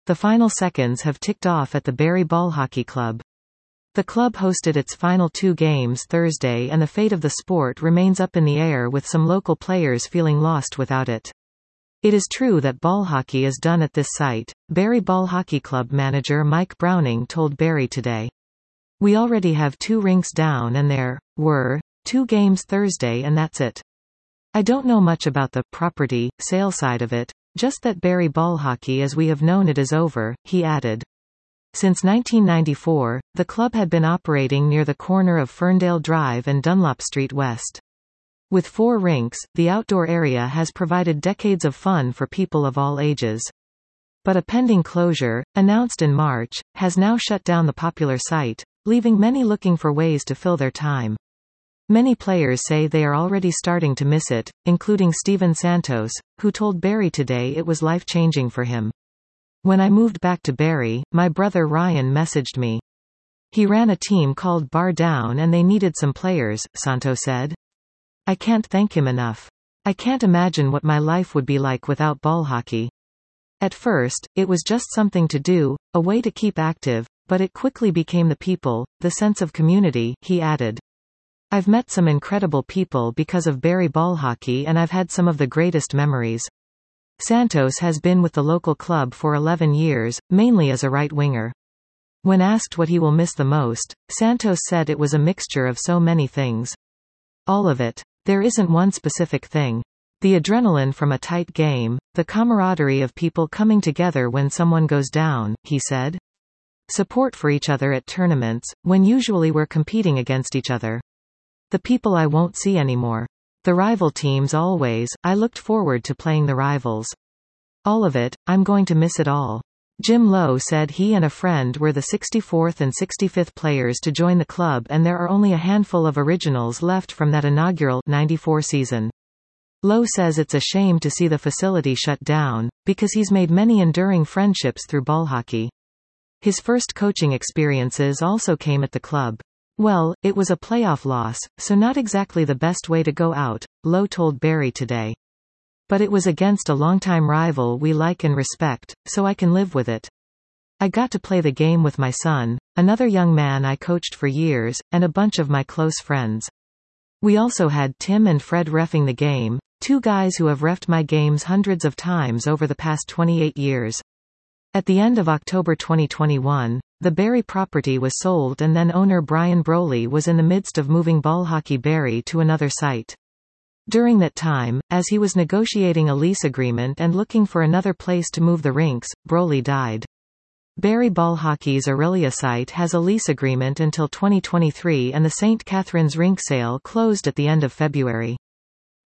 The final seconds have ticked off at the Barry Ball Hockey Club. The club hosted its final 2 games Thursday, and the fate of the sport remains up in the air, with some local players feeling lost without it. It is true that ball hockey is done at this site, Barry Ball Hockey Club manager Mike Browning told Barry Today. We already have 2 rinks down and there were 2 games Thursday and that's it. I don't know much about the property sale side of it, just that Barry Ball Hockey as we have known it is over, he added. Since 1994, the club had been operating near the corner of Ferndale Drive and Dunlop Street West. With 4 rinks, the outdoor area has provided decades of fun for people of all ages. But a pending closure, announced in March, has now shut down the popular site, leaving many looking for ways to fill their time. Many players say they are already starting to miss it, including Steven Santos, who told Barry Today it was life-changing for him. When I moved back to Barry, my brother Ryan messaged me. He ran a team called Bar Down and they needed some players, Santos said. I can't thank him enough. I can't imagine what my life would be like without ball hockey. At first, it was just something to do, a way to keep active, but it quickly became the people, the sense of community, he added. I've met some incredible people because of Barry Ball Hockey and I've had some of the greatest memories. Santos has been with the local club for 11 years, mainly as a right winger. When asked what he will miss the most, Santos said it was a mixture of so many things. All of it. There isn't one specific thing. The adrenaline from a tight game, the camaraderie of people coming together when someone goes down, he said. Support for each other at tournaments, when usually we're competing against each other. The people I won't see anymore. The rival teams always, I looked forward to playing the rivals. All of it, I'm going to miss it all. Jim Lowe said he and a friend were the 64th and 65th players to join the club and there are only a handful of originals left from that inaugural 94 season. Lowe says it's a shame to see the facility shut down, because he's made many enduring friendships through ball hockey. His first coaching experiences also came at the club. Well, it was a playoff loss, so not exactly the best way to go out, Lowe told Barry Today. But it was against a longtime rival we like and respect, so I can live with it. I got to play the game with my son, another young man I coached for years, and a bunch of my close friends. We also had Tim and Fred reffing the game, 2 guys who have reffed my games hundreds of times over the past 28 years. At the end of October 2021, the Barry property was sold and then owner Brian Broley was in the midst of moving Ball Hockey Barry to another site. During that time, as he was negotiating a lease agreement and looking for another place to move the rinks, Broley died. Barry Ball Hockey's Aurelia site has a lease agreement until 2023 and the St. Catharines rink sale closed at the end of February.